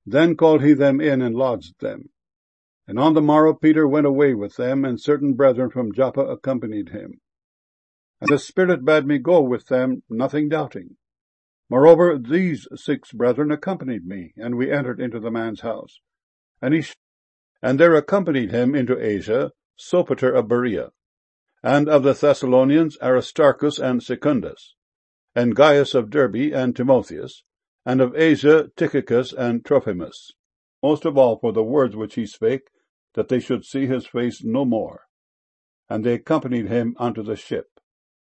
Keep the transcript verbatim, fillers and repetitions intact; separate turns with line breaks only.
Then called he them in, and lodged them. And on the morrow Peter went away with them, and certain brethren from Joppa accompanied him. And the Spirit bade me go with them, nothing doubting. Moreover, these six brethren accompanied me, and we entered into the man's house. And he and there accompanied him into Asia Sopater of Berea, and of the Thessalonians Aristarchus and Secundus, and Gaius of Derbe and Timotheus, and of Asia Tychicus and Trophimus, most of all for the words which he spake, that they should see his face no more. And they accompanied him unto the ship.